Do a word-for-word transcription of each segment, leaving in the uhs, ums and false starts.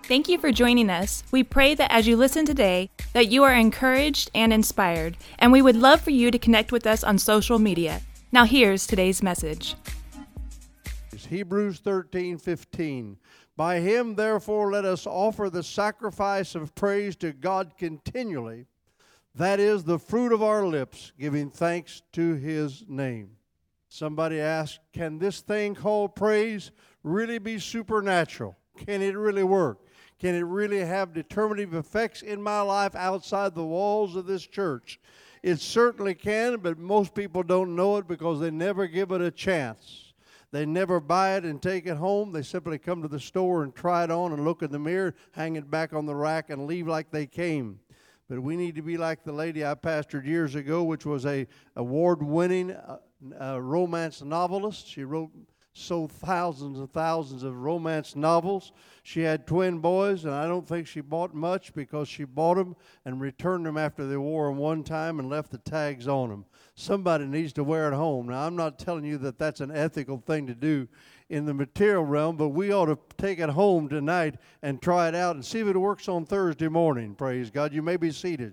Thank you for joining us. We pray that as you listen today, that you are encouraged and inspired, and we would love for you to connect with us on social media. Now here's today's message. Hebrews thirteen fifteen. By him, therefore, let us offer the sacrifice of praise to God continually. That is the fruit of our lips, giving thanks to his name. Somebody asked, can this thing called praise really be supernatural? Can it really work? Can it really have determinative effects in my life outside the walls of this church? It certainly can, but most people don't know it because they never give it a chance. They never buy it and take it home. They simply come to the store and try it on and look in the mirror, hang it back on the rack, and leave like they came. But we need to be like the lady I pastored years ago, which was a award-winning uh, uh, romance novelist. She wrote sold thousands and thousands of romance novels. She had twin boys, and I don't think she bought much because she bought them and returned them after they wore them one time and left the tags on them. Somebody needs to wear it home. Now, I'm not telling you that that's an ethical thing to do in the material realm, but we ought to take it home tonight and try it out and see if it works on Thursday morning. Praise God. You may be seated.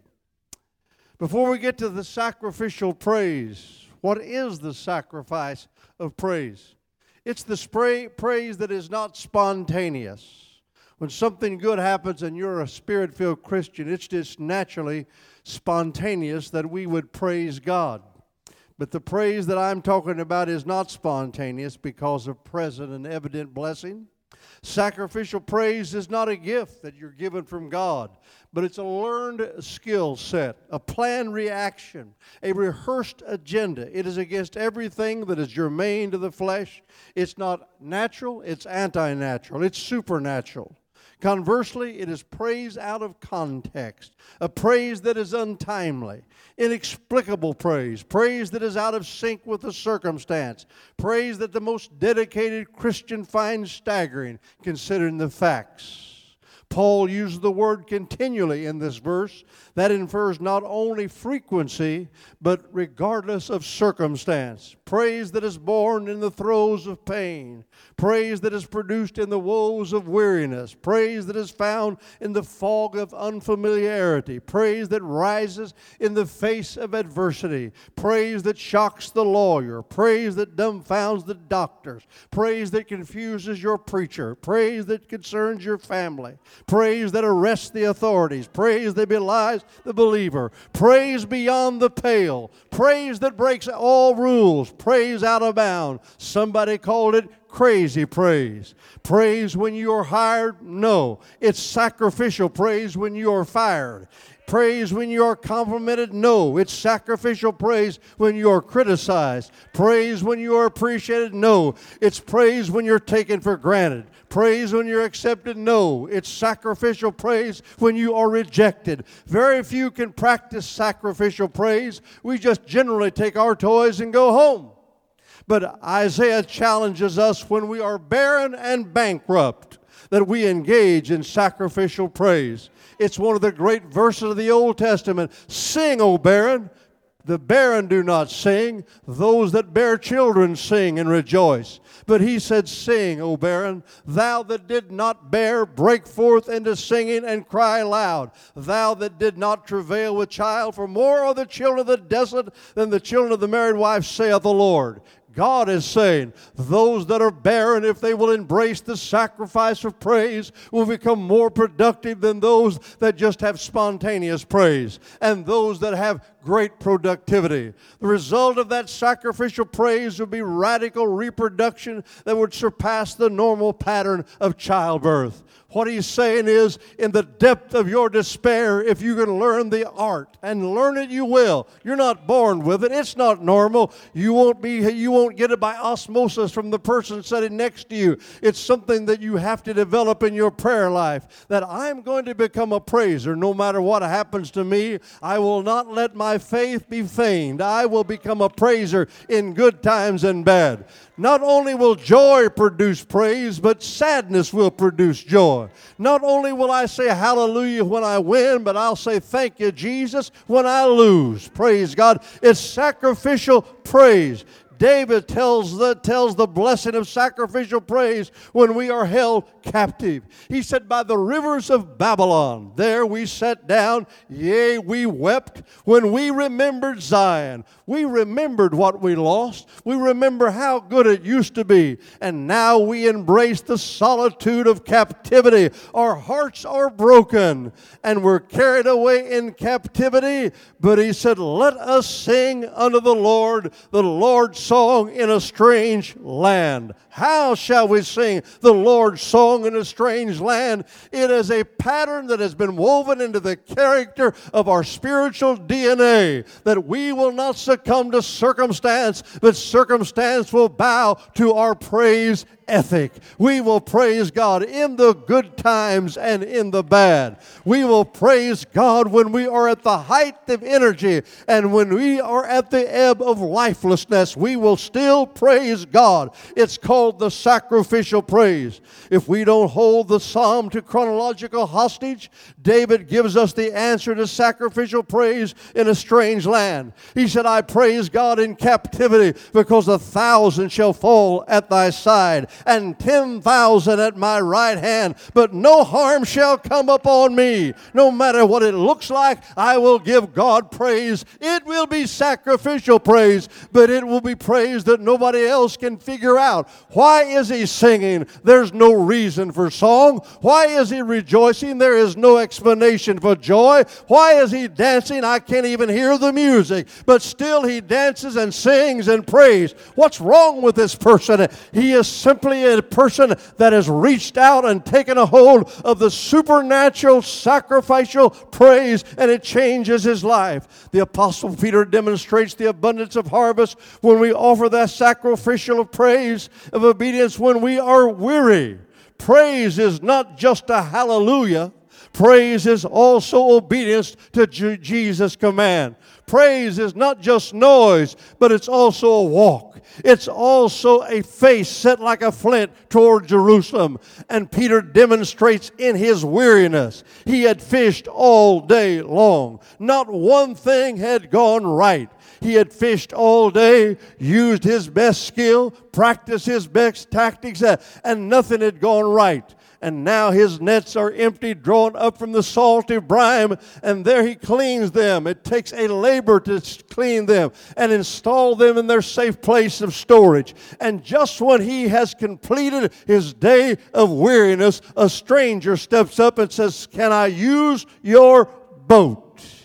Before we get to the sacrificial praise, what is the sacrifice of praise? It's the spray, praise that is not spontaneous. When something good happens and you're a Spirit-filled Christian, it's just naturally spontaneous that we would praise God. But the praise that I'm talking about is not spontaneous because of present and evident blessing. Sacrificial praise is not a gift that you're given from God, but it's a learned skill set, a planned reaction, a rehearsed agenda. It is against everything that is germane to the flesh. It's not natural, it's anti-natural, it's supernatural. Conversely, it is praise out of context, a praise that is untimely, inexplicable praise, praise that is out of sync with the circumstance, praise that the most dedicated Christian finds staggering, considering the facts. Paul uses the word continually in this verse. That infers not only frequency, but regardless of circumstance. Praise that is born in the throes of pain. Praise that is produced in the woes of weariness. Praise that is found in the fog of unfamiliarity. Praise that rises in the face of adversity. Praise that shocks the lawyer. Praise that dumbfounds the doctors. Praise that confuses your preacher. Praise that concerns your family. Praise that arrests the authorities. Praise that belies the believer. Praise beyond the pale. Praise that breaks all rules. Praise out of bounds. Somebody called it crazy praise. Praise when you are hired? No. It's sacrificial praise when you are fired. Praise when you are complimented? No. It's sacrificial praise when you are criticized. Praise when you are appreciated? No. It's praise when you're taken for granted. Praise when you're accepted? No. It's sacrificial praise when you are rejected. Very few can practice sacrificial praise. We just generally take our toys and go home. But Isaiah challenges us when we are barren and bankrupt that we engage in sacrificial praise. It's one of the great verses of the Old Testament. Sing, O barren. The barren do not sing. Those that bear children sing and rejoice. But he said, sing, O barren. Thou that did not bear, break forth into singing and cry loud. Thou that did not travail with child, for more are the children of the desolate than the children of the married wife, saith the Lord. God is saying, those that are barren, if they will embrace the sacrifice of praise, will become more productive than those that just have spontaneous praise, and those that have great productivity. The result of that sacrificial praise would be radical reproduction that would surpass the normal pattern of childbirth. What he's saying is, in the depth of your despair, if you can learn the art, and learn it you will. You're not born with it. It's not normal. You won't be, you won't get it by osmosis from the person sitting next to you. It's something that you have to develop in your prayer life, that I'm going to become a praiser. No matter what happens to me, I will not let my faith be feigned. I will become a praiser in good times and bad. Not only will joy produce praise, but sadness will produce joy. Not only will I say hallelujah when I win, but I'll say thank you, Jesus, when I lose. Praise God. It's sacrificial praise. David tells the, tells the blessing of sacrificial praise when we are held captive. He said, by the rivers of Babylon, there we sat down, yea, we wept when we remembered Zion. We remembered what we lost. We remember how good it used to be. And now we embrace the solitude of captivity. Our hearts are broken and we're carried away in captivity. But he said, let us sing unto the Lord the Lord's song in a strange land. How shall we sing the Lord's song in a strange land? It is a pattern that has been woven into the character of our spiritual D N A, that we will not succumb to circumstance, but circumstance will bow to our praise ethic. We will praise God in the good times and in the bad. We will praise God when we are at the height of energy, and when we are at the ebb of lifelessness, we will still praise God. It's called the sacrificial praise. If we don't hold the psalm to chronological hostage, David gives us the answer to sacrificial praise in a strange land. He said, I praise God in captivity, because a thousand shall fall at thy side, and ten thousand at my right hand, but no harm shall come upon me. No matter what it looks like, I will give God praise. It will be sacrificial praise, but it will be praise that nobody else can figure out. Why is he singing? There's no reason for song. Why is he rejoicing? There is no explanation for joy. Why is he dancing? I can't even hear the music, but still he dances and sings and prays. What's wrong with this person? He is simply a person that has reached out and taken a hold of the supernatural sacrificial praise, and it changes his life. The Apostle Peter demonstrates the abundance of harvest when we offer that sacrificial of praise, of obedience, when we are weary. Praise is not just a hallelujah. Praise is also obedience to J- Jesus' command. Praise is not just noise, but it's also a walk. It's also a face set like a flint toward Jerusalem. And Peter demonstrates in his weariness. He had fished all day long. Not one thing had gone right. He had fished all day, used his best skill, practiced his best tactics, and nothing had gone right. And now his nets are empty, drawn up from the salty brine, and there he cleans them. It takes a labor to clean them and install them in their safe place of storage. And just when he has completed his day of weariness, a stranger steps up and says, can I use your boat?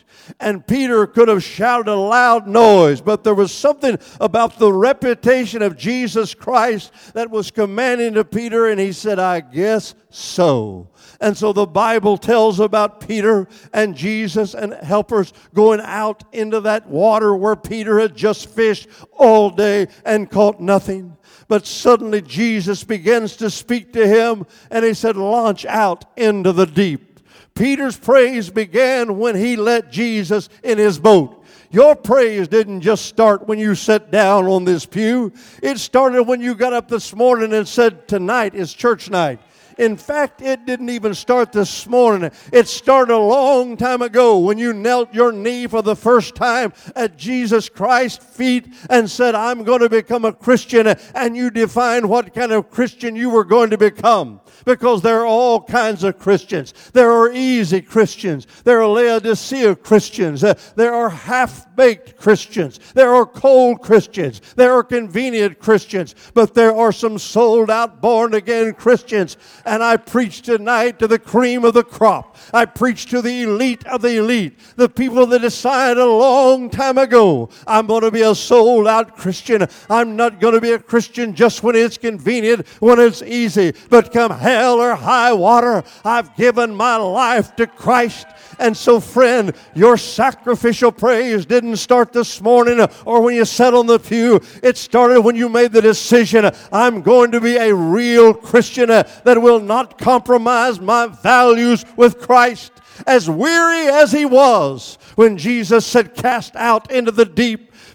And Peter could have shouted a loud noise, but there was something about the reputation of Jesus Christ that was commanding to Peter, and he said, I guess so. And so the Bible tells about Peter and Jesus and helpers going out into that water where Peter had just fished all day and caught nothing. But suddenly Jesus begins to speak to him, and he said, launch out into the deep. Peter's praise began when he let Jesus in his boat. Your praise didn't just start when you sat down on this pew. It started when you got up this morning and said, tonight is church night. In fact, it didn't even start this morning. It started a long time ago when you knelt your knee for the first time at Jesus Christ's feet and said, I'm going to become a Christian. And you defined what kind of Christian you were going to become. Because there are all kinds of Christians. There are easy Christians. There are Laodicea Christians. Uh, there are half-baked Christians. There are cold Christians. There are convenient Christians. But there are some sold-out, born-again Christians. And I preach tonight to the cream of the crop. I preach to the elite of the elite. The people that decided a long time ago, I'm going to be a sold-out Christian. I'm not going to be a Christian just when it's convenient, when it's easy. But come hell or high water, I've given my life to Christ. And so, friend, your sacrificial praise didn't start this morning or when you sat on the pew. It started when you made the decision, I'm going to be a real Christian that will not compromise my values with Christ. As weary as he was when Jesus said, cast out into the deep,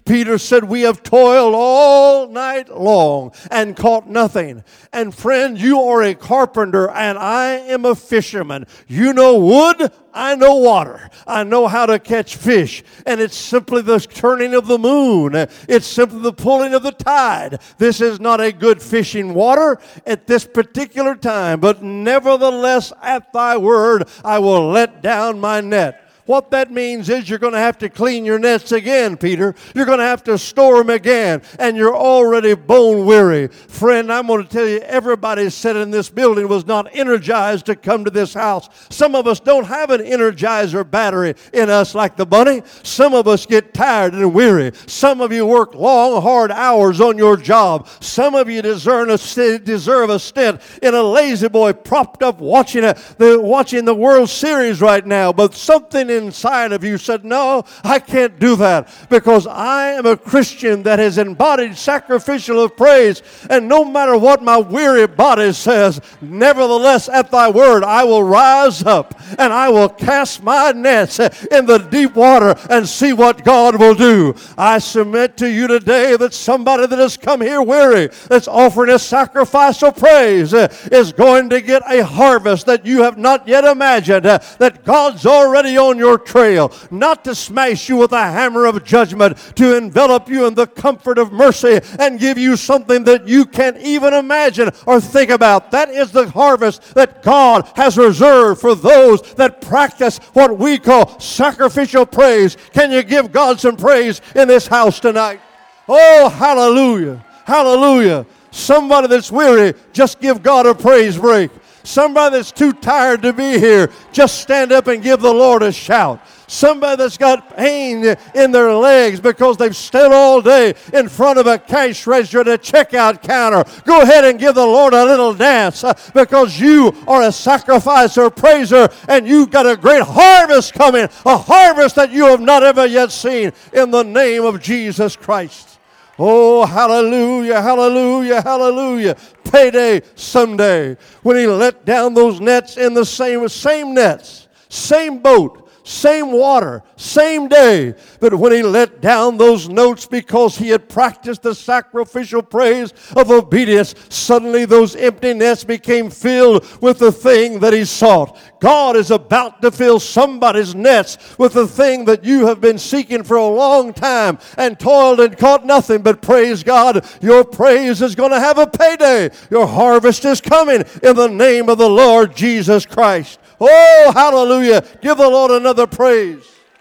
Peter said, we have toiled all night long and caught nothing. And friend, you are a carpenter and I am a fisherman. You know wood, I know water. I know how to catch fish. And it's simply the turning of the moon. It's simply the pulling of the tide. This is not a good fishing water at this particular time. But nevertheless, at thy word, I will let down my net. What that means is you're going to have to clean your nets again, Peter. You're going to have to store them again, and you're already bone weary. Friend, I'm going to tell you, everybody sitting in this building was not energized to come to this house. Some of us don't have an energizer battery in us like the bunny. Some of us get tired and weary. Some of you work long, hard hours on your job. Some of you deserve a, deserve a stint in a lazy boy propped up watching, a, the, watching the World Series right now, but something inside of you said, no, I can't do that because I am a Christian that has embodied sacrificial of praise, and no matter what my weary body says, nevertheless at thy word I will rise up and I will cast my nets in the deep water and see what God will do. I submit to you today that somebody that has come here weary, that's offering a sacrifice of praise, is going to get a harvest that you have not yet imagined, that God's already on your trail, not to smash you with a hammer of judgment, to envelop you in the comfort of mercy and give you something that you can't even imagine or think about. That is the harvest that God has reserved for those that practice what we call sacrificial praise. Can you give God some praise in this house tonight? Oh, hallelujah, hallelujah. Somebody that's weary, just give God a praise break. Somebody that's too tired to be here, just stand up and give the Lord a shout. Somebody that's got pain in their legs because they've stood all day in front of a cash register at a checkout counter, go ahead and give the Lord a little dance uh, because you are a sacrificer, praiser, and you've got a great harvest coming, a harvest that you have not ever yet seen, in the name of Jesus Christ. Oh, hallelujah, hallelujah, hallelujah. Payday someday when he let down those nets in the same, same nets, same boat, same water, same day. But when he let down those notes because he had practiced the sacrificial praise of obedience, suddenly those empty nets became filled with the thing that he sought. God is about to fill somebody's nets with the thing that you have been seeking for a long time and toiled and caught nothing. But praise God, your praise is going to have a payday. Your harvest is coming in the name of the Lord Jesus Christ. Oh, hallelujah. Give the Lord another praise.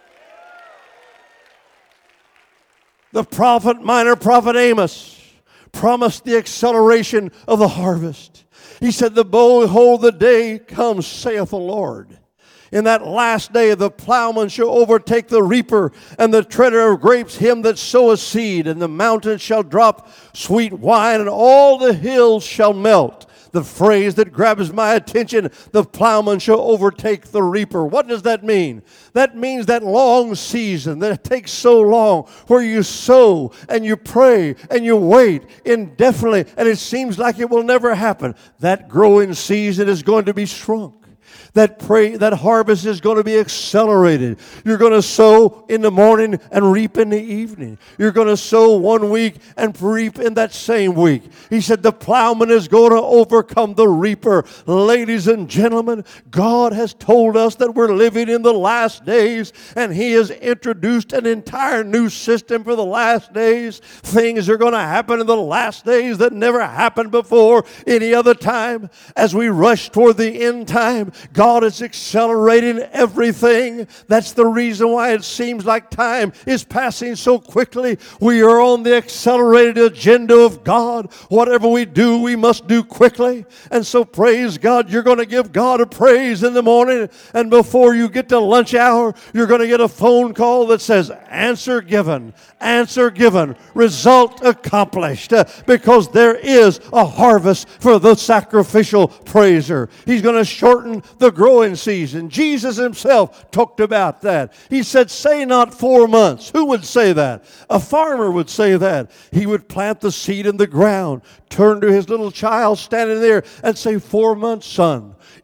The prophet, minor prophet Amos, promised the acceleration of the harvest. He said, behold, the day comes, saith the Lord. In that last day the plowman shall overtake the reaper, and the treader of grapes him that soweth seed. And the mountains shall drop sweet wine, and all the hills shall melt. The phrase that grabs my attention, the plowman shall overtake the reaper. What does that mean? That means that long season that takes so long, where you sow and you pray and you wait indefinitely, and it seems like it will never happen. That growing season is going to be shrunk. That pray, that harvest is going to be accelerated. You're going to sow in the morning and reap in the evening. You're going to sow one week and reap in that same week. He said the plowman is going to overcome the reaper. Ladies and gentlemen, God has told us that we're living in the last days, and He has introduced an entire new system for the last days. Things are going to happen in the last days that never happened before any other time. As we rush toward the end time, God God is accelerating everything. That's the reason why it seems like time is passing so quickly. We are on the accelerated agenda of God. Whatever we do, we must do quickly. And so praise God, you're going to give God a praise in the morning, and before you get to lunch hour, you're going to get a phone call that says, answer given, answer given, result accomplished, uh, because there is a harvest for the sacrificial praiser. He's going to shorten the growing season. Jesus himself talked about that. He said, say not four months. Who would say that? A farmer would say that. He would plant the seed in the ground, turn to his little child standing there and say, four months, son.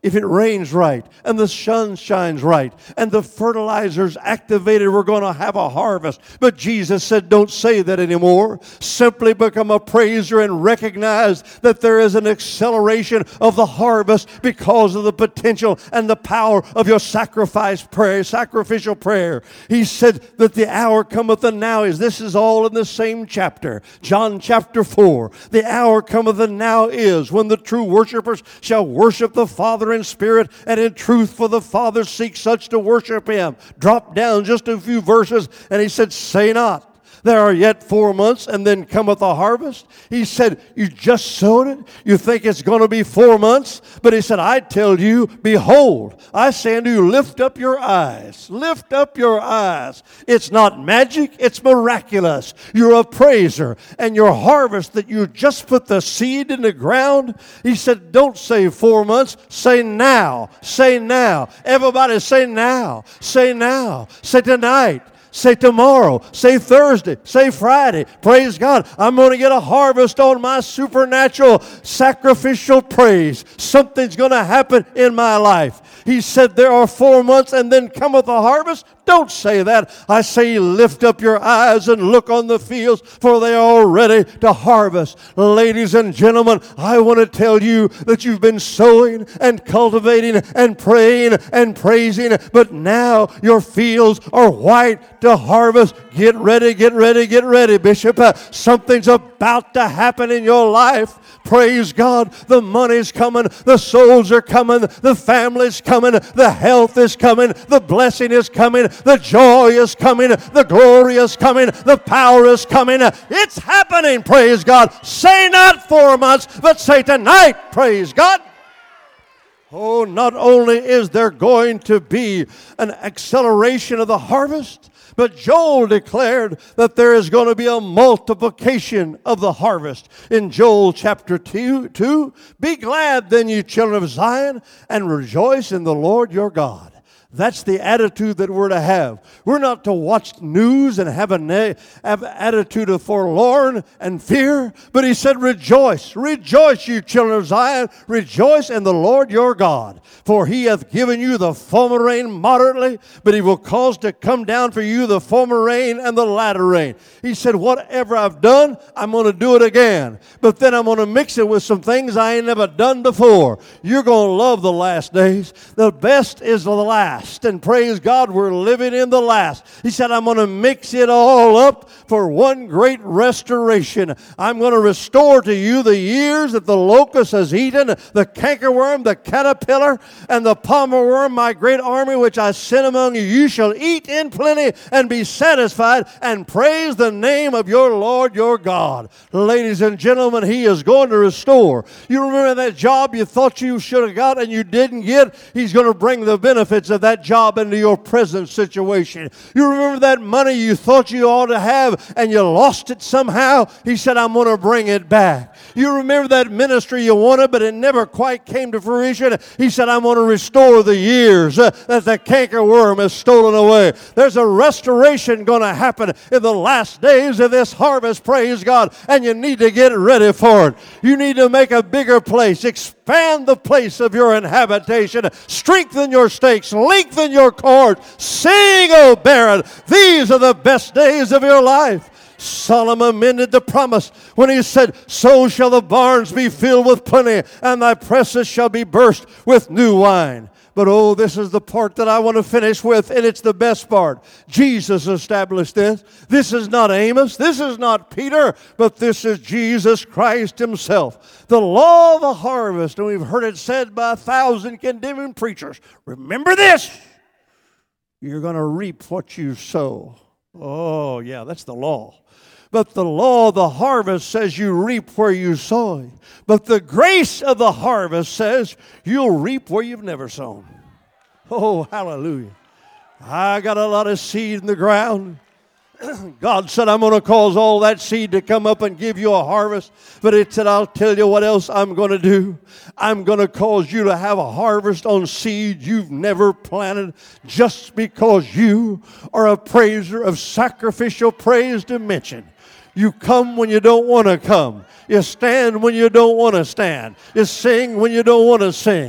if it rains right and the sun shines right and the fertilizer's activated, we're going to have a harvest. But Jesus said, don't say that anymore. Simply become a praiser and recognize that there is an acceleration of the harvest because of the potential and the power of your sacrifice prayer, sacrificial prayer. He said that the hour cometh and now is. This is all in the same chapter, John chapter four. The hour cometh and now is when the true worshipers shall worship the Father in spirit and in truth, for the Father seeks such to worship him. Drop down just a few verses, and he said, say not, there are yet four months, and then cometh the harvest. He said, you just sowed it? You think it's going to be four months? But he said, I tell you, behold, I say unto you, lift up your eyes. Lift up your eyes. It's not magic, it's miraculous. You're a praiser, and your harvest that you just put the seed in the ground, he said, don't say four months, say now. Say now. Everybody say now. Say now. Say tonight. Say tomorrow, say Thursday, say Friday. Praise God. I'm going to get a harvest on my supernatural sacrificial praise. Something's going to happen in my life. He said there are four months and then cometh the harvest. Don't say that. I say lift up your eyes and look on the fields, for they are all ready to harvest. Ladies and gentlemen, I want to tell you that you've been sowing and cultivating and praying and praising, but now your fields are white to harvest. Get ready, get ready, get ready, Bishop. Uh, something's about to happen in your life. Praise God. The money's coming. The souls are coming. The family's coming. The health is coming. The blessing is coming. The joy is coming. The glory is coming. The power is coming. It's happening. Praise God. Say not four months, but say tonight. Praise God. Oh, not only is there going to be an acceleration of the harvest, but Joel declared that there is going to be a multiplication of the harvest. In Joel chapter two, two, be glad then, you children of Zion, and rejoice in the Lord your God. That's the attitude that we're to have. We're not to watch news and have an have attitude of forlorn and fear. But he said, rejoice, rejoice, you children of Zion, rejoice in the Lord your God. For he hath given you the former rain moderately, but he will cause to come down for you the former rain and the latter rain. He said, whatever I've done, I'm going to do it again. But then I'm going to mix it with some things I ain't never done before. You're going to love the last days. The best is the last. And praise God, we're living in the last. He said, I'm going to mix it all up for one great restoration. I'm going to restore to you the years that the locust has eaten, the cankerworm, the caterpillar, and the palmer worm, my great army which I sent among you. You shall eat in plenty and be satisfied and praise the name of your Lord your God. Ladies and gentlemen, he is going to restore. You remember that job you thought you should have got and you didn't get? He's going to bring the benefits of that job into your present situation. You remember that money you thought you ought to have and you lost it somehow? He said, I'm going to bring it back. You remember that ministry you wanted but it never quite came to fruition? He said, I'm going to restore the years uh, that the cankerworm has stolen away. There's a restoration going to happen in the last days of this harvest, praise God, and you need to get ready for it. You need to make a bigger place, expand the place of your inhabitation, strengthen your stakes, lengthen your cord, sing, O barren. These are the best days of your life. Solomon amended the promise when he said, so shall the barns be filled with plenty, and thy presses shall be burst with new wine. But oh, this is the part that I want to finish with, and it's the best part. Jesus established this. This is not Amos. This is not Peter, but this is Jesus Christ himself. The law of the harvest, and we've heard it said by a thousand condemning preachers. Remember this. You're going to reap what you sow. Oh, yeah, that's the law. But the law of the harvest says you reap where you sow. But the grace of the harvest says you'll reap where you've never sown. Oh, hallelujah. I got a lot of seed in the ground. God said, I'm going to cause all that seed to come up and give you a harvest. But it said, I'll tell you what else I'm going to do. I'm going to cause you to have a harvest on seed you've never planted, just because you are a praiser of sacrificial praise dimension. You come when you don't want to come. You stand when you don't want to stand. You sing when you don't want to sing.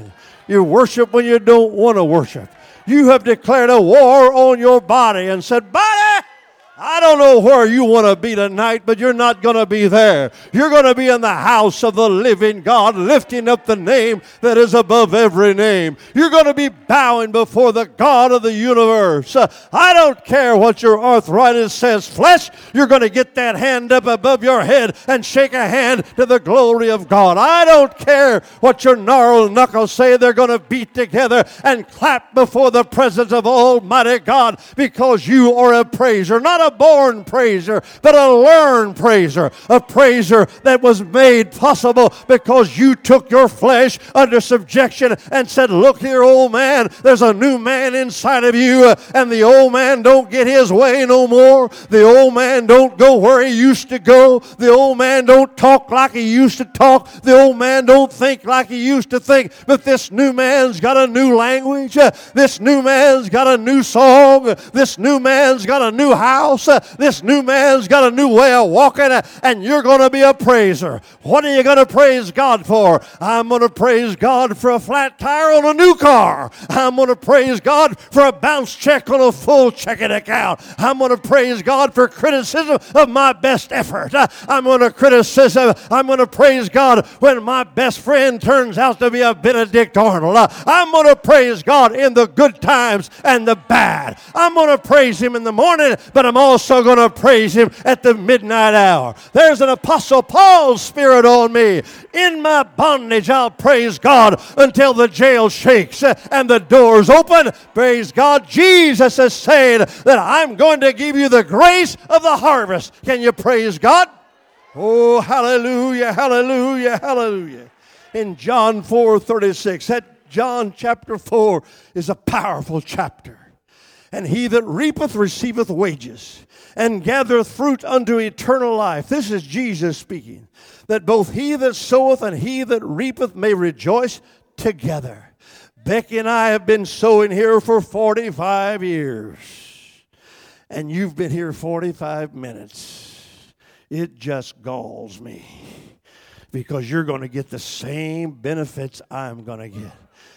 You worship when you don't want to worship. You have declared a war on your body and said, body, I don't know where you want to be tonight, but you're not going to be there. You're going to be in the house of the living God, lifting up the name that is above every name. You're going to be bowing before the God of the universe. Uh, I don't care what your arthritis says, flesh. You're going to get that hand up above your head and shake a hand to the glory of God. I don't care what your gnarled knuckles say. They're going to beat together and clap before the presence of Almighty God, because you are a praiser, not a born praiser, but a learned praiser, a praiser that was made possible because you took your flesh under subjection and said, look here, old man, there's a new man inside of you, and the old man don't get his way no more. The old man don't go where he used to go. The old man don't talk like he used to talk. The old man don't think like he used to think. But this new man's got a new language. This new man's got a new song. This new man's got a new house. This new man's got a new way of walking, and you're going to be a praiser. What are you going to praise God for? I'm going to praise God for a flat tire on a new car. I'm going to praise God for a bounce check on a full checking account. I'm going to praise God for criticism of my best effort. I'm going to criticism. I'm going to praise God when my best friend turns out to be a Benedict Arnold. I'm going to praise God in the good times and the bad. I'm going to praise Him in the morning, but I'm also going to praise Him at the midnight hour. There's an Apostle Paul's spirit on me. In my bondage, I'll praise God until the jail shakes and the doors open. Praise God. Jesus is saying that I'm going to give you the grace of the harvest. Can you praise God? Oh, hallelujah, hallelujah, hallelujah. In John four thirty-six, that John chapter four is a powerful chapter. And he that reapeth receiveth wages, and gathereth fruit unto eternal life. This is Jesus speaking. That both he that soweth and he that reapeth may rejoice together. Becky and I have been sowing here for forty-five years. And you've been here forty-five minutes. It just galls me. Because you're going to get the same benefits I'm going to get.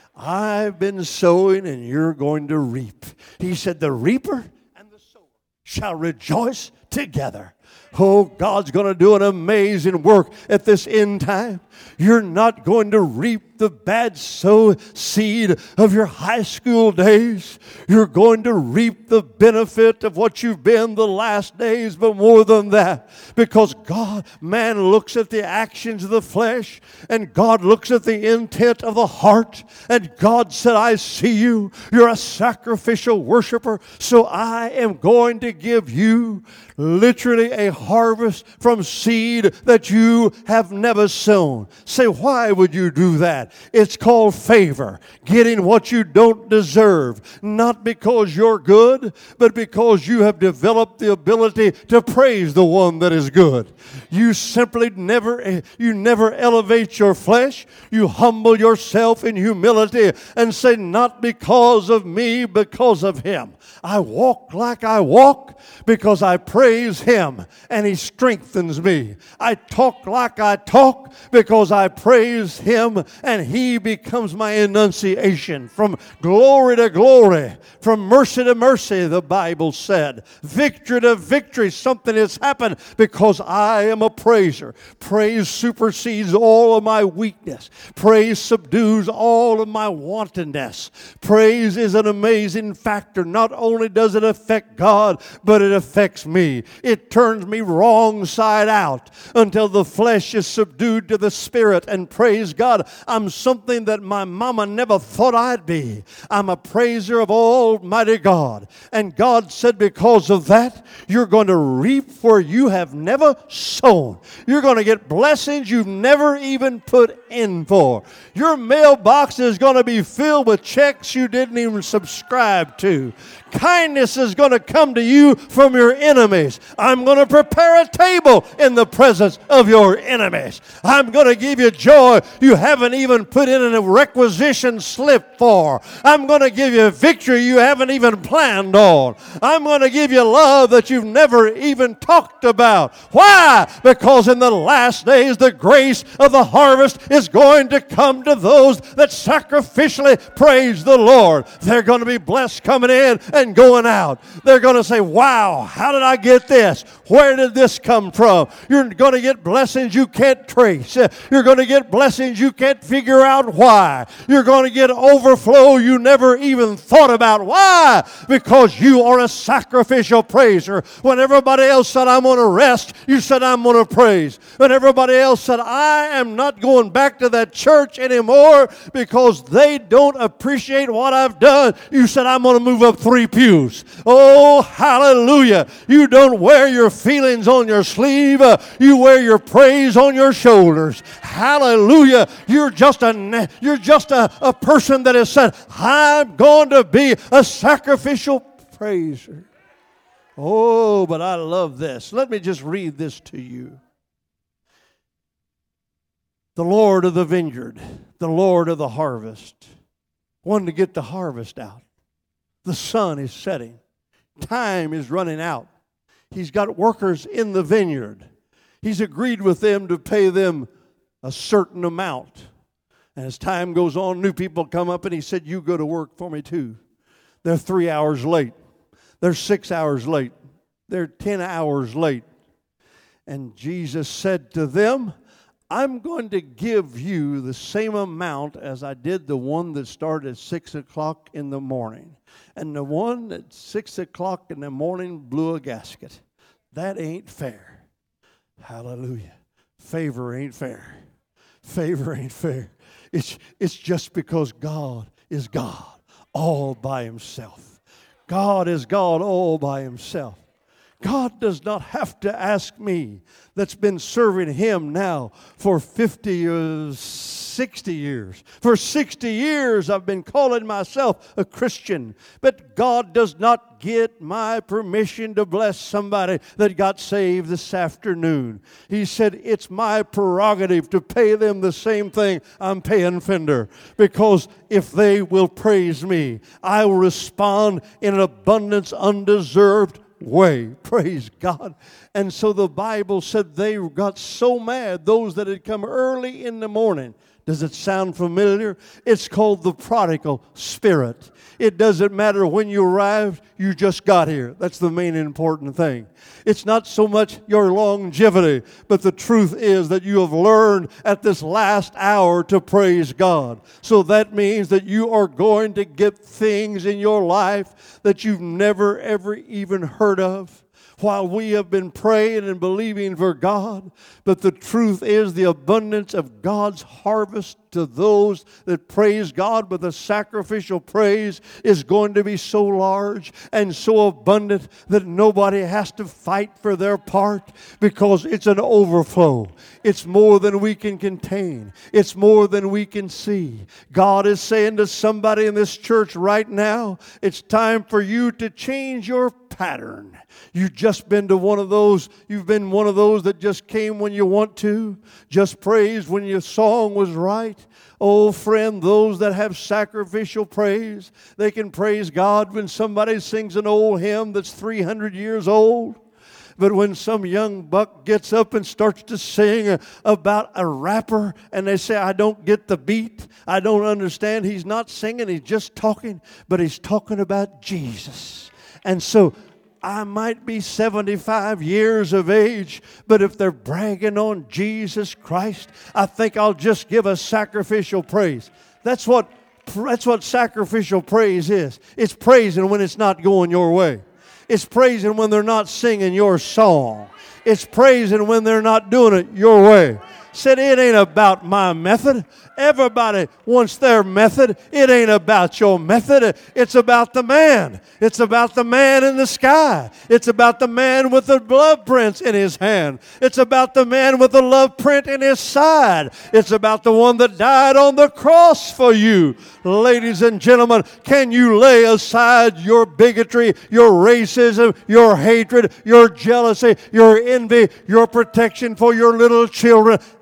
I've been sowing and you're going to reap. He said the reaper and the sower shall rejoice together. Oh, God's going to do an amazing work at this end time. You're not going to reap the bad sow seed of your high school days. You're going to reap the benefit of what you've been the last days, but more than that. Because God, man looks at the actions of the flesh, and God looks at the intent of the heart. And God said, I see you. You're a sacrificial worshiper, so I am going to give you literally a harvest from seed that you have never sown. Say, why would you do that? It's called favor. Getting what you don't deserve. Not because you're good, but because you have developed the ability to praise the one that is good. You simply never, you never elevate your flesh. You humble yourself in humility and say, not because of me, because of Him. I walk like I walk because I praise Him and He strengthens me. I talk like I talk because I praise Him and He becomes my enunciation. From glory to glory, from mercy to mercy, the Bible said. Victory to victory, something has happened because I am a praiser. Praise supersedes all of my weakness. Praise subdues all of my wantonness. Praise is an amazing factor. Not only does it affect God, but it affects me. It turns me wrong side out until the flesh is subdued to the spirit. And praise God, I'm something that my mama never thought I'd be. I'm a praiser of Almighty God. And God said, because of that, you're going to reap where you have never sown. You're going to get blessings you've never even put in for. Your mailbox is going to be filled with checks you didn't even subscribe to. Kindness is going to come to you from your enemies. I'm going to prepare a table in the presence of your enemies. I'm going to give you joy you haven't even even put in a requisition slip for. I'm going to give you victory you haven't even planned on. I'm going to give you love that you've never even talked about. Why? Because in the last days, the grace of the harvest is going to come to those that sacrificially praise the Lord. They're going to be blessed coming in and going out. They're going to say, wow, how did I get this? Where did this come from? You're going to get blessings you can't trace. You're going to get blessings you can't figure out why. You're going to get overflow you never even thought about. Why? Because you are a sacrificial praiser. When everybody else said, I'm going to rest, you said, I'm going to praise. When everybody else said, I am not going back to that church anymore because they don't appreciate what I've done, you said, I'm going to move up three pews. Oh, hallelujah. You don't wear your feelings on your sleeve. Uh, you wear your praise on your shoulders. Hallelujah. You're just a, you're just a, a person that has said, I'm going to be a sacrificial praiser. Oh, but I love this. Let me just read this to you. The Lord of the vineyard, the Lord of the harvest, wanted to get the harvest out. The sun is setting. Time is running out. He's got workers in the vineyard. He's agreed with them to pay them a certain amount. And as time goes on, new people come up and he said, you go to work for me too. They're three hours late. They're six hours late. They're ten hours late. And Jesus said to them, I'm going to give you the same amount as I did the one that started at six o'clock in the morning. And the one at six o'clock in the morning blew a gasket. That ain't fair. Hallelujah. Favor ain't fair. Favor ain't fair. It's, it's just because God is God all by himself. God is God all by himself. God does not have to ask me, that's been serving him now for fifty or sixty years. For sixty years I've been calling myself a Christian. But God does not get my permission to bless somebody that got saved this afternoon. He said, it's my prerogative to pay them the same thing I'm paying Fender. Because if they will praise me, I will respond in an abundance undeserved way. Praise God. And so the Bible said they got so mad, those that had come early in the morning. Does it sound familiar? It's called the prodigal spirit. It doesn't matter when you arrived, you just got here. That's the main important thing. It's not so much your longevity, but the truth is that you have learned at this last hour to praise God. So that means that you are going to get things in your life that you've never ever even heard of. While we have been praying and believing for God, but the truth is the abundance of God's harvest to those that praise God with a sacrificial praise is going to be so large and so abundant that nobody has to fight for their part because it's an overflow. It's more than we can contain. It's more than we can see. God is saying to somebody in this church right now, it's time for you to change your pattern. You've just been to one of those, you've been one of those that just came when you want to, just praised when your song was right. Oh, friend, those that have sacrificial praise, they can praise God when somebody sings an old hymn that's three hundred years old. But when some young buck gets up and starts to sing about a rapper and they say, I don't get the beat, I don't understand, he's not singing, he's just talking, but he's talking about Jesus. And so I might be seventy-five years of age, but if they're bragging on Jesus Christ, I think I'll just give a sacrificial praise. That's what, that's what sacrificial praise is. It's praising when it's not going your way. It's praising when they're not singing your song. It's praising when they're not doing it your way. Said, it ain't about my method. Everybody wants their method. It ain't about your method. It's about the man. It's about the man in the sky. It's about the man with the love prints in his hand. It's about the man with the love print in his side. It's about the one that died on the cross for you. Ladies and gentlemen, can you lay aside your bigotry, your racism, your hatred, your jealousy, your envy, your protection for your little children?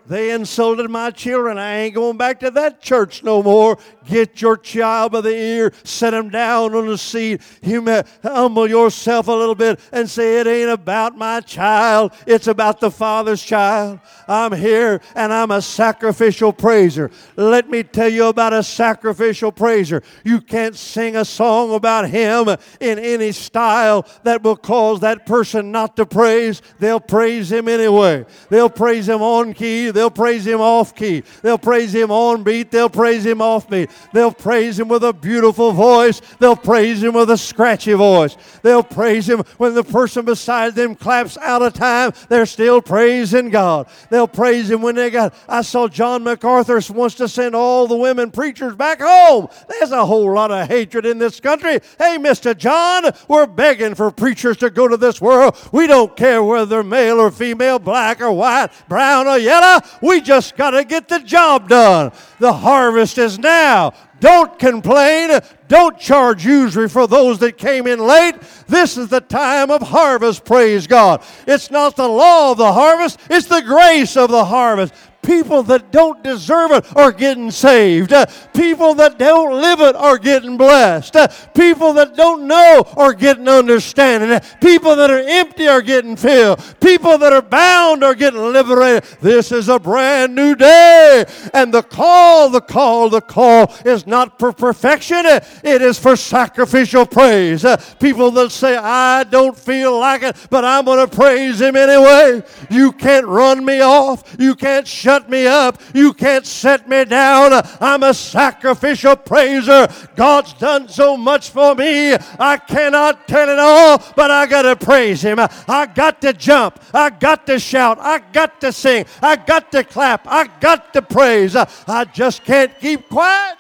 They insulted my children. I ain't going back to that church no more. Get your child by the ear, set him down on the seat, hum- humble yourself a little bit and say, it ain't about my child. It's about the Father's child. I'm here and I'm a sacrificial praiser. Let me tell you about a sacrificial praiser. You can't sing a song about him in any style that will cause that person not to praise. They'll praise him anyway. They'll praise him on key. They'll praise him off key. They'll praise him on beat. They'll praise him off beat. They'll praise him with a beautiful voice. They'll praise him with a scratchy voice. They'll praise him when the person beside them claps out of time. They're still praising God. They'll praise him when they got... I saw John MacArthur wants to send all the women preachers back home. There's a whole lot of hatred in this country. Hey, Mister John, we're begging for preachers to go to this world. We don't care whether they're male or female, black or white, brown or yellow. We just got to get the job done. The harvest is now. Don't complain. Don't charge usury for those that came in late. This is the time of harvest, praise God. It's not the law of the harvest. It's the grace of the harvest. People that don't deserve it are getting saved. Uh, people that don't live it are getting blessed. Uh, people that don't know are getting understanding. Uh, people that are empty are getting filled. People that are bound are getting liberated. This is a brand new day. And the call, the call, the call is not for perfection. Uh, it is for sacrificial praise. Uh, people that say, I don't feel like it, but I'm going to praise him anyway. You can't run me off. You can't shut me up. You can't set me down. I'm a sacrificial praiser. God's done so much for me. I cannot tell it all, but I got to praise him. I got to jump. I got to shout. I got to sing. I got to clap. I got to praise. I just can't keep quiet.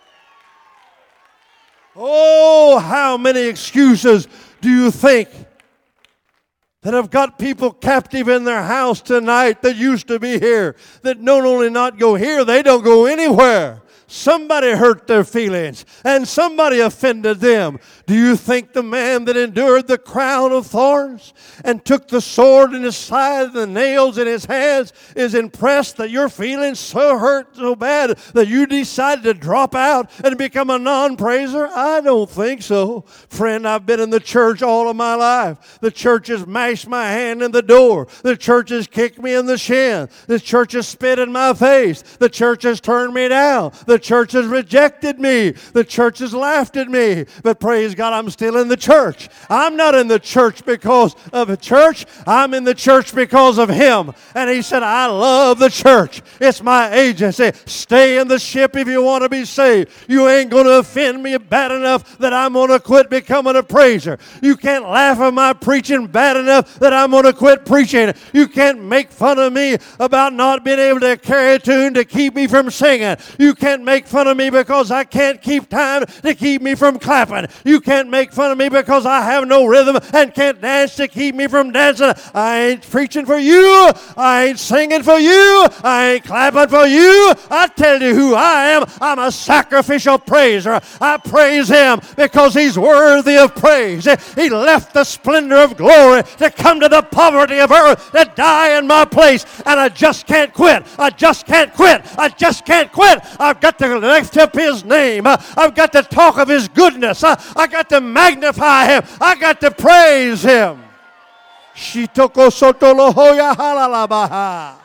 Oh, how many excuses do you think that have got people captive in their house tonight that used to be here, that don't only not go here, they don't go anywhere. Somebody hurt their feelings, and somebody offended them. Do you think the man that endured the crown of thorns and took the sword in his side and the nails in his hands is impressed that your feelings so hurt so bad that you decided to drop out and become a non-praiser? I don't think so. Friend, I've been in the church all of my life. The church has mashed my hand in the door. The church has kicked me in the shin. The church has spit in my face. The church has turned me down. The church has rejected me. The church has laughed at me. But praise God, I'm still in the church. I'm not in the church because of a church. I'm in the church because of him. And he said, I love the church. It's my agency. Stay in the ship if you want to be saved. You ain't going to offend me bad enough that I'm going to quit becoming a praiser. You can't laugh at my preaching bad enough that I'm going to quit preaching. You can't make fun of me about not being able to carry a tune to keep me from singing. You can't make fun of me because I can't keep time to keep me from clapping. You can't make fun of me because I have no rhythm and can't dance to keep me from dancing. I ain't preaching for you. I ain't singing for you. I ain't clapping for you. I tell you who I am. I'm a sacrificial praiser. I praise him because he's worthy of praise. He left the splendor of glory to come to the poverty of earth to die in my place. And I just can't quit. I just can't quit. I just can't quit. I've got to lift up his name. I've got to talk of his goodness. I, I got to magnify him. I got to praise him. Shitoko sotolohoya halalabaha.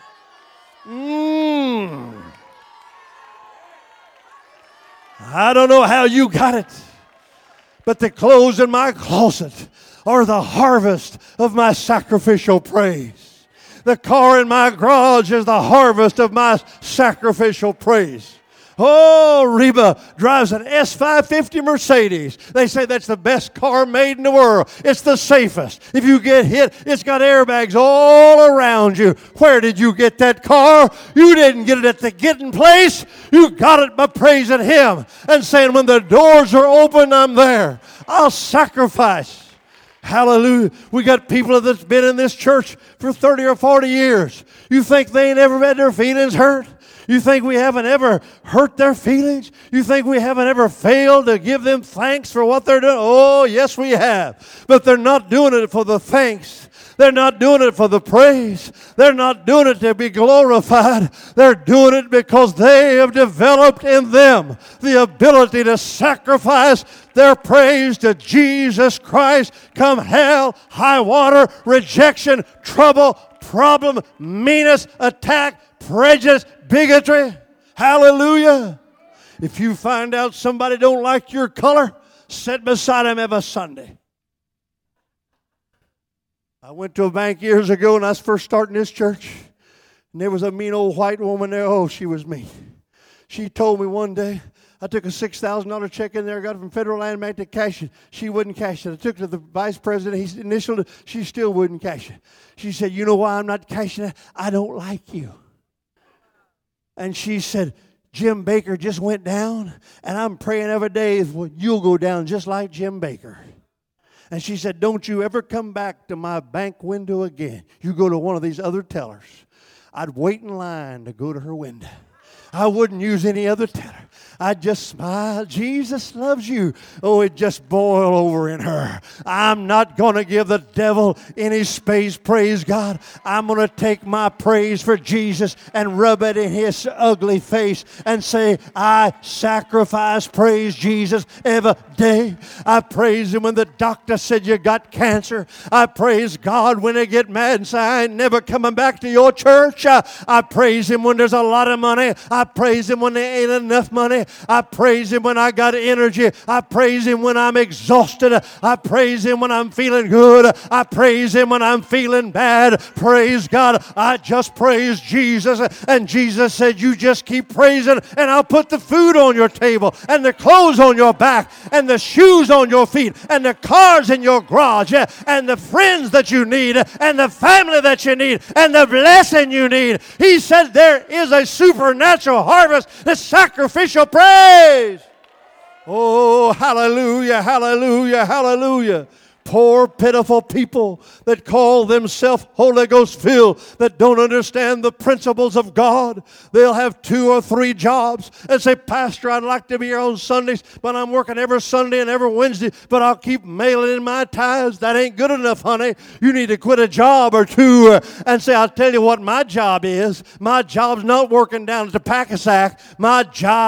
Mmm. I don't know how you got it, but the clothes in my closet are the harvest of my sacrificial praise. The car in my garage is the harvest of my sacrificial praise. Oh, Reba drives an S five fifty Mercedes. They say that's the best car made in the world. It's the safest. If you get hit, it's got airbags all around you. Where did you get that car? You didn't get it at the getting place. You got it by praising him and saying, when the doors are open, I'm there. I'll sacrifice. Hallelujah. We got people that's been in this church for thirty or forty years. You think they ain't ever had their feelings hurt? You think we haven't ever hurt their feelings? You think we haven't ever failed to give them thanks for what they're doing? Oh, yes, we have. But they're not doing it for the thanks. They're not doing it for the praise. They're not doing it to be glorified. They're doing it because they have developed in them the ability to sacrifice their praise to Jesus Christ. Come hell, high water, rejection, trouble, problem, meanness, attack, prejudice, bigotry. Hallelujah. If you find out somebody don't like your color, sit beside them every Sunday. I went to a bank years ago when I was first starting this church, and there was a mean old white woman there. Oh, she was mean. She told me one day, I took a six thousand dollars check in there, got it from Federal Land Bank to cash it. She wouldn't cash it. I took it to the vice president. He initialed it. She still wouldn't cash it. She said, you know why I'm not cashing it? I don't like you. And she said, Jim Baker just went down, and I'm praying every day well, you'll go down just like Jim Baker. And she said, don't you ever come back to my bank window again. You go to one of these other tellers. I'd wait in line to go to her window. I wouldn't use any other teller. I'd just smile. Jesus loves you. Oh, it just boiled over in her. I'm not going to give the devil any space, praise God. I'm going to take my praise for Jesus and rub it in his ugly face and say, I sacrifice praise Jesus every day. I praise him when the doctor said you got cancer. I praise God when they get mad and say, I ain't never coming back to your church. I, I praise him when there's a lot of money. I praise him when there ain't enough money. I praise him when I got energy. I praise him when I'm exhausted. I praise him when I'm feeling good. I praise him when I'm feeling bad. Praise God. I just praise Jesus. And Jesus said, you just keep praising and I'll put the food on your table and the clothes on your back and the shoes on your feet and the cars in your garage and the friends that you need and the family that you need and the blessing you need. He said there is a supernatural harvest, the sacrificial praise. Oh, hallelujah, hallelujah, hallelujah. Poor, pitiful people that call themselves Holy Ghost filled, that don't understand the principles of God. They'll have two or three jobs and say, Pastor, I'd like to be here on Sundays, but I'm working every Sunday and every Wednesday, but I'll keep mailing in my tithes. That ain't good enough, honey. You need to quit a job or two and say, I'll tell you what my job is. My job's not working down at the Pack-a-Sack. My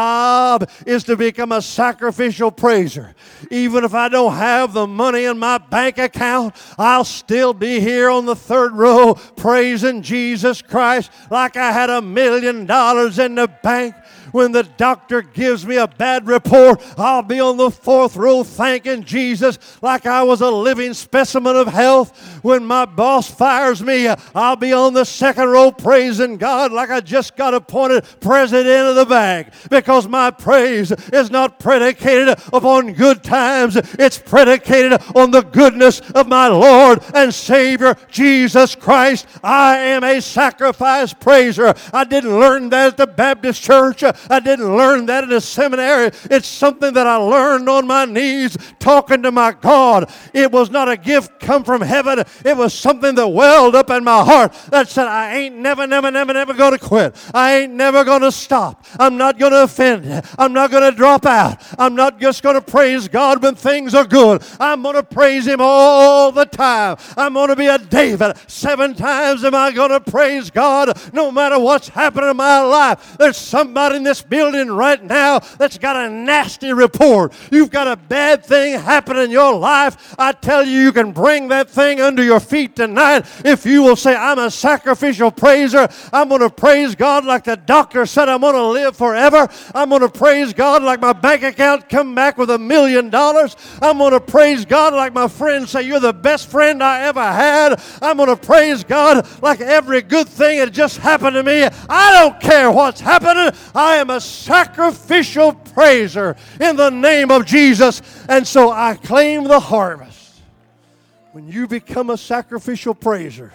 job is to become a sacrificial praiser. Even if I don't have the money in my bank account, I'll still be here on the third row praising Jesus Christ like I had a million dollars in the bank. When the doctor gives me a bad report, I'll be on the fourth row thanking Jesus like I was a living specimen of health. When my boss fires me, I'll be on the second row praising God like I just got appointed president of the bank, because my praise is not predicated upon good times. It's predicated on the goodness of my Lord and Savior Jesus Christ. I am a sacrifice praiser. I didn't learn that at the Baptist church. I didn't learn that in a seminary. It's something that I learned on my knees talking to my God. It was not a gift come from heaven. It was something that welled up in my heart that said, I ain't never, never, never, never going to quit. I ain't never going to stop. I'm not going to offend. I'm not going to drop out. I'm not just going to praise God when things are good. I'm going to praise him all the time. I'm going to be a David. Seven times am I going to praise God no matter what's happening in my life. There's somebody in this building right now that's got a nasty report. You've got a bad thing happening in your life. I tell you, you can bring that thing under your feet tonight if you will say, I'm a sacrificial praiser. I'm going to praise God like the doctor said I'm going to live forever. I'm going to praise God like my bank account come back with a million dollars. I'm going to praise God like my friends say, you're the best friend I ever had. I'm going to praise God like every good thing that just happened to me. I don't care what's happening. I am a sacrificial praiser in the name of Jesus. And so I claim the harvest. When you become a sacrificial praiser,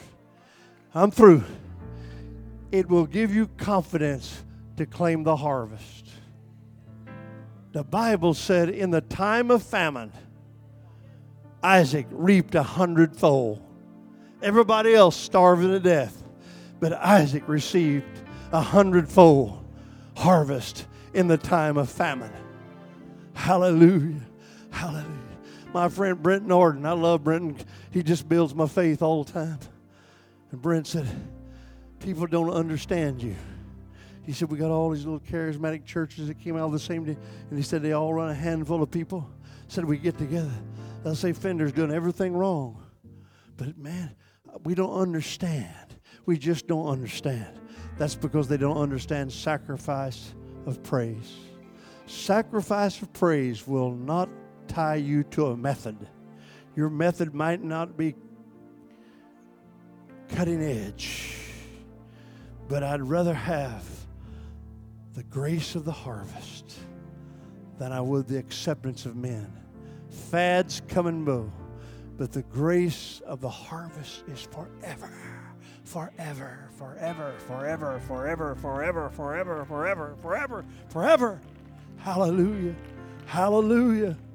I'm through. It will give you confidence to claim the harvest. The Bible said in the time of famine, Isaac reaped a hundredfold. Everybody else starving to death, but Isaac received a hundredfold. harvest in the time of famine. Hallelujah. Hallelujah. My friend Brent Norden, I love Brent. He just builds my faith all the time. And Brent said, people don't understand you. He said, we got all these little charismatic churches that came out the same day. And he said, they all run a handful of people. Said, we get together. They'll say Fender's doing everything wrong. But man, we don't understand. We just don't understand. That's because they don't understand sacrifice of praise. Sacrifice of praise will not tie you to a method. Your method might not be cutting edge, but I'd rather have the grace of the harvest than I would the acceptance of men. Fads come and go, but the grace of the harvest is forever, forever, forever, forever, forever, forever, forever, forever, forever, forever. Hallelujah. Hallelujah.